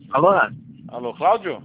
Alô? Alô, Cláudio?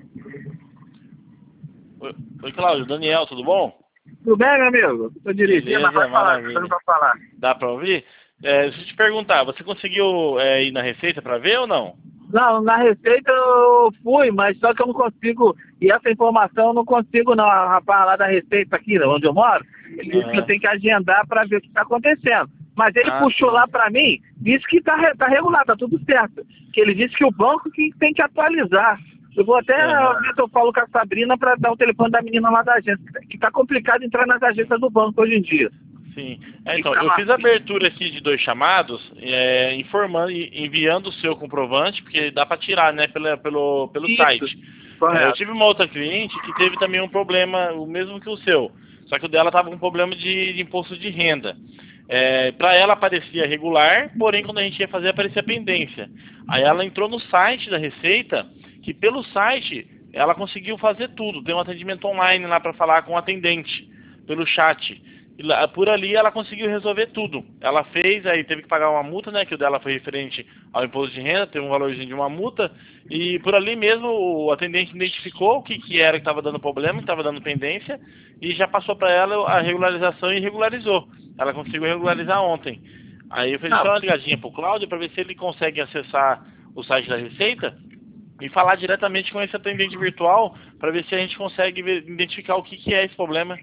Oi, Cláudio. Daniel, tudo bom? Tudo bem, meu amigo? Tô dirigindo, mas Beleza, pode falar, maravilha. tô pra falar. Dá pra ouvir? Deixa eu te perguntar, você conseguiu ir na Receita pra ver ou não? Não, na Receita eu fui, mas só que eu não consigo, e essa informação eu não consigo não. A rapaz lá da Receita aqui, onde eu moro, ele disse que eu Aham. tenho que agendar para ver o que está acontecendo. Mas ele Ah, puxou sim. lá para mim, disse que tá regular, tá tudo certo. Que ele disse que o banco que tem que atualizar. Eu vou até Aham. ver se eu falo com a Sabrina para dar o telefone da menina lá da agência, que tá complicado entrar nas agências do banco hoje em dia. Sim. E Então, pra eu lá. fiz a abertura aqui de 2 chamados, informando e enviando o seu comprovante, porque dá para tirar, né, pelo Isso, site. Eu correto. tive uma outra cliente que teve também um problema, o mesmo que o seu, só que o dela estava com um problema de imposto de renda. Para ela aparecia regular, porém quando a gente ia fazer aparecia pendência. Aí ela entrou no site da Receita, que pelo site ela conseguiu fazer tudo, tem um atendimento online lá para falar com o atendente, pelo chat. E por ali ela conseguiu resolver tudo. Ela fez, aí teve que pagar uma multa, né? Que o dela foi referente ao imposto de renda, teve um valorzinho de uma multa. E por ali mesmo o atendente identificou o que era que estava dando problema, que estava dando pendência, e já passou para ela a regularização e regularizou. Ela conseguiu regularizar ontem. Aí eu fiz Não, só uma ligadinha pro Cláudio para ver se ele consegue acessar o site da Receita e falar diretamente com esse atendente virtual para ver se a gente consegue identificar o que é esse problema.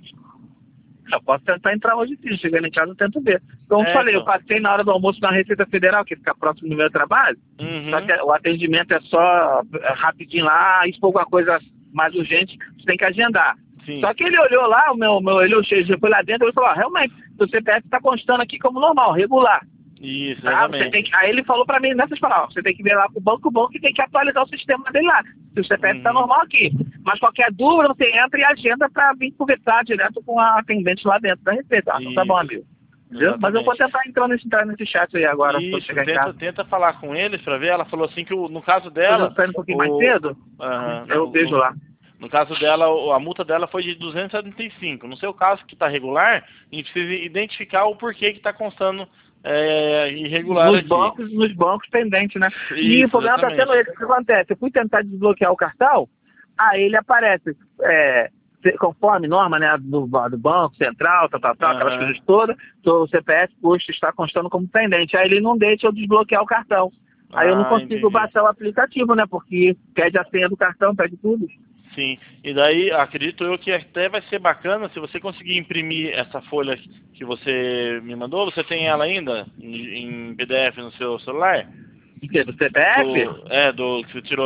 eu posso tentar entrar hoje sim, chegando em casa eu tento ver. Como eu falei, eu Então. passei na hora do almoço na Receita Federal, que fica próximo do meu trabalho, só que Uhum. o atendimento é só rapidinho lá, e se for alguma coisa mais urgente, você tem que agendar. Sim. Só que ele olhou lá, ele foi lá dentro e falou, realmente, o CPF está constando aqui como normal, regular. Isso, Tá? Você tem exatamente. que, aí ele falou pra mim nessas palavras, você tem que ver lá com o banco que tem que atualizar o sistema dele lá. Se o CPF está Uhum. normal aqui. Mas qualquer dúvida, você entra e agenda para vir conversar direto com a atendente lá dentro da Receita. Ah, então tá bom, Isso, amigo. Entendeu? Mas eu vou exatamente. tentar entrar nesse chat aí agora, quando Isso, chegar em casa. tenta falar com eles para ver. Ela falou assim que no caso Depois eu dela, saio um pouquinho mais o, cedo, aham, eu vejo lá. no caso dela, a multa dela foi de 275. No seu caso, que está regular, a gente precisa identificar o porquê que está constando irregular aqui. Nos bancos pendentes, né? E o Isso, problema tá sendo exatamente. esse. O que acontece? Eu fui tentar desbloquear o cartão, aí ele aparece, conforme norma, né, do Banco Central, aquelas Aham. coisas todas, o CPF custo está constando como pendente. Aí ele não deixa eu desbloquear o cartão. Aí eu não Ah, consigo entendi. baixar o aplicativo, né, porque pede a senha do cartão, pede tudo. Sim, e daí acredito eu que até vai ser bacana se você conseguir imprimir essa folha que você me mandou. Você tem ela ainda em PDF no seu celular? O quê? Do CPF? Do que você tirou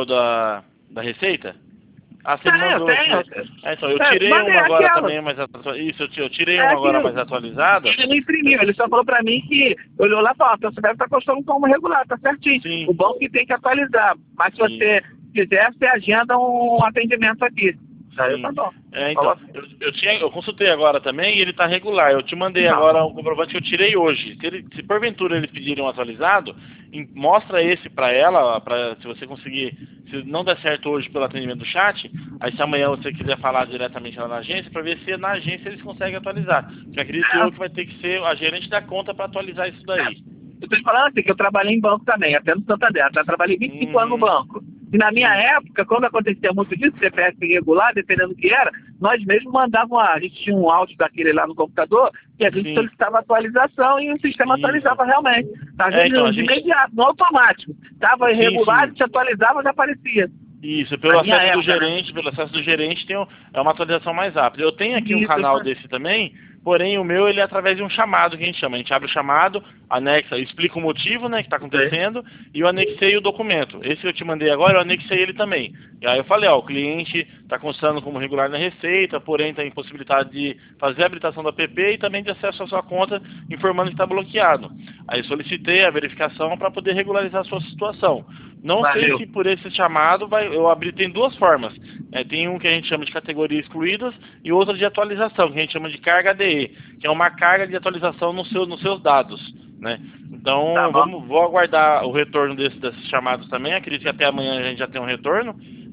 da Receita? Ah, você me Tenho, mandou tenho. aqui. Então, eu tirei Mandei uma agora aquela. também mais atualizada. Isso, eu tirei É uma que agora mais atualizada. ele não imprimiu, ele só falou pra mim que olhou lá e falou, então você deve estar custando como regular, tá certinho. Sim, O banco que tem que atualizar. Mas se você isso. quiser, você agenda um atendimento aqui. Aí tá Sim. bom. Então, Falou assim. eu consultei agora também e ele está regular. Eu te mandei Não. agora um comprovante que eu tirei hoje. Se porventura eles pedirem um atualizado, mostra esse para ela, se você conseguir, se não der certo hoje pelo atendimento do chat, aí se amanhã você quiser falar diretamente lá na agência, para ver se na agência eles conseguem atualizar. Porque acredito eu que vai ter que ser a gerente da conta para atualizar isso daí. Eu tô te falando assim, que eu trabalhei em banco também, até no Santander. Eu trabalhei 25 anos no Uhum, banco. E na minha sim, época, quando acontecia muito disso, CPF irregular, dependendo do que era, nós mesmos mandávamos, a gente tinha um áudio daquele lá no computador, e a gente sim, solicitava atualização e o sistema isso. atualizava realmente. Às Então, a vezes de gente. imediato, no automático. Estava Sim, irregular, a sim. gente atualizava, já aparecia. Isso, Na minha época, né? pelo acesso do gerente é uma atualização mais rápida. Eu tenho aqui um Isso, canal desse também, porém o meu ele é através de um chamado que a gente chama. A gente abre o chamado, anexa, explica o motivo, né, que está sei. acontecendo e eu anexei o documento. Esse que eu te mandei agora, eu anexei ele também. E aí eu falei, ó, o cliente está constando como regular na Receita, porém está impossibilitado de fazer a habilitação da PP e também de acesso à sua conta, informando que está bloqueado. Aí solicitei a verificação para poder regularizar a sua situação. Não sei Valeu. se por esse chamado eu abri, tem duas formas. Tem um que a gente chama de categoria excluídas e outra de atualização, que a gente chama de carga ADE, que é uma carga de atualização nos seus dados, né? Tá Então, bom. vou aguardar o retorno desses chamados também. Acredito que até amanhã a gente já tem um retorno.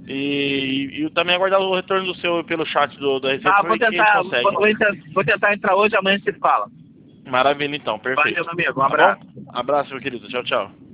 E também aguardar o retorno do seu pelo chat da Receita Tá, para ver o que a gente consegue. vou tentar entrar hoje, amanhã a gente se fala. Maravilha, então, Valeu, perfeito. meu amigo. Um Tá bom? abraço. Abraço, meu querido. Tchau, tchau.